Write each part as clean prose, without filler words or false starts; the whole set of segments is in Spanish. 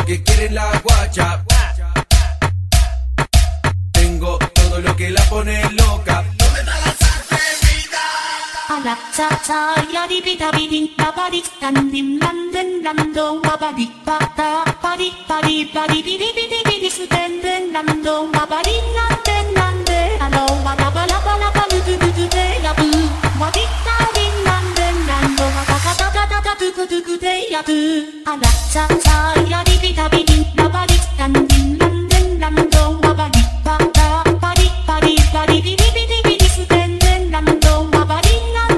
que quieren la guacha. Tengo todo lo que la pone loca. ¿Dónde está la salsa vida? A la cha cha ya di pita bidin la badi standing landen lando wa badi pata badi badi badi bidi bidi bidi stenden lando wa badi landen lande alo wa la bala bala balu du du du de ya bu wa di standing landen lando wa ta ta ta ta ta du du du de ya bu. A la cha cha ya di pita bidin la badi standing landen lando wa badi pata badi badi badi bidi bidi bidi stenden lando wa badi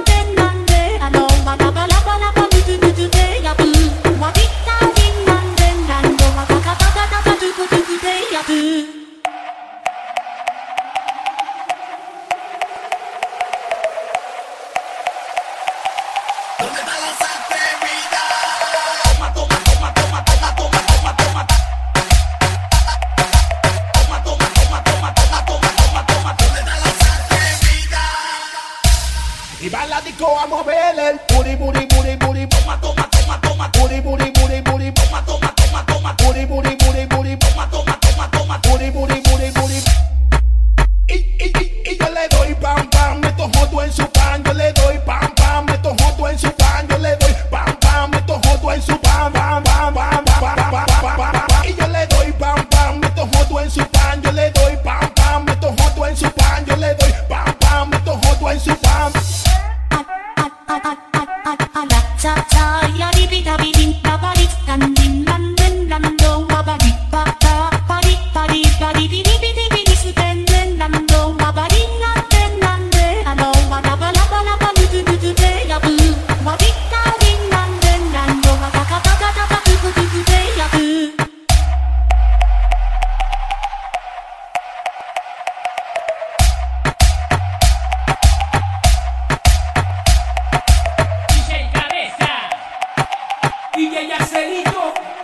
¿Dónde está la salsa vida? Toma, toma, toma, toma, toma, toma, toma, toma. Toma, toma, toma, toma, toma, toma, toma, toma. ¿Dónde está la salsa vida? Y va la disco a mover el booty, booty, booty, booty. Toma, toma, toma, toma, Booty, booty, booty, booty. toma, toma, toma, toma, Booty, booty, booty, booty. toma, toma, toma, toma. Booty, booty, booty, booty. Y yo le doy pam, pam, meto joto en su pan. Yo le doy pam, pam, meto joto en su pan. Yo le doy pam, pam, meto joto en su pan, pam, pam, pam, pam, pam, pam, pam, pam, pam. Y yo le doy pam, pam, meto joto en su pan. Yo le doy pam, pam, meto joto en su pan. Yo le doy pam, pam, meto joto en su pan. A la cha cha ya di pita bidin la badi standing landen lando wa badi pata badi badi badi bidi bidi bidi stenden lando wa badi landen lande alo wa la bala bala balu du du du de ya bu wa di standing landen lando wa ta ta ta ta ta du du du de ya bu. DJ Cabeza, DJ Yacelito.